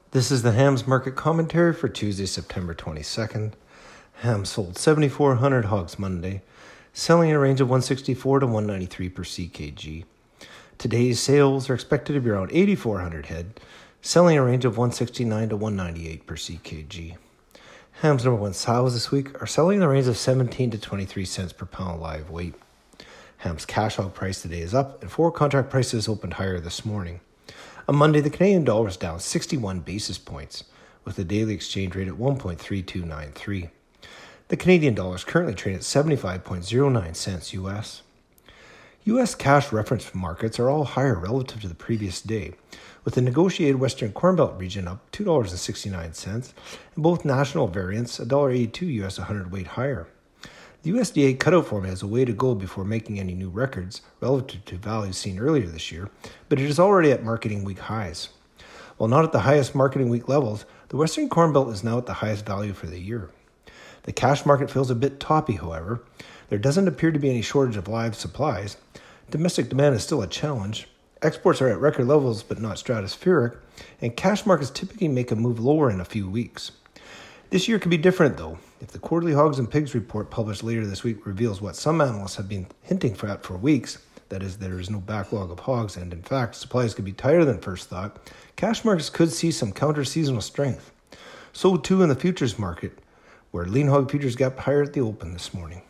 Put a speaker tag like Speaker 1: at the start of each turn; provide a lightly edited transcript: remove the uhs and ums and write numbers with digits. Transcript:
Speaker 1: This is the Hams Market Commentary for Tuesday, September 22nd. Hams sold 7,400 hogs Monday, selling in a range of 164 to 193 per CKG. Today's sales are expected to be around 8,400 head, selling in a range of 169 to 198 per CKG. Hams number one sows this week are selling in the range of 17 to 23 cents per pound live weight. Hams cash hog price today is up, and forward contract prices opened higher this morning. On Monday, the Canadian dollar was down 61 basis points, with the daily exchange rate at 1.3293. The Canadian dollar is currently trading at 75.09 cents U.S. U.S. cash reference markets are all higher relative to the previous day, with the negotiated Western Corn Belt region up $2.69 and both national variants $1.82 U.S. a hundredweight higher. The USDA cutout formula has a way to go before making any new records relative to values seen earlier this year, but it is already at marketing week highs. While not at the highest marketing week levels, the Western Corn Belt is now at the highest value for the year. The cash market feels a bit toppy, however. There doesn't appear to be any shortage of live supplies. Domestic demand is still a challenge. Exports are at record levels but not stratospheric, and cash markets typically make a move lower in a few weeks. This year could be different, though, if the quarterly hogs and pigs report published later this week reveals what some analysts have been hinting for weeks, that is, there is no backlog of hogs and, in fact, supplies could be tighter than first thought, cash markets could see some counter-seasonal strength. So, too, in the futures market, where lean hog futures gapped higher at the open this morning.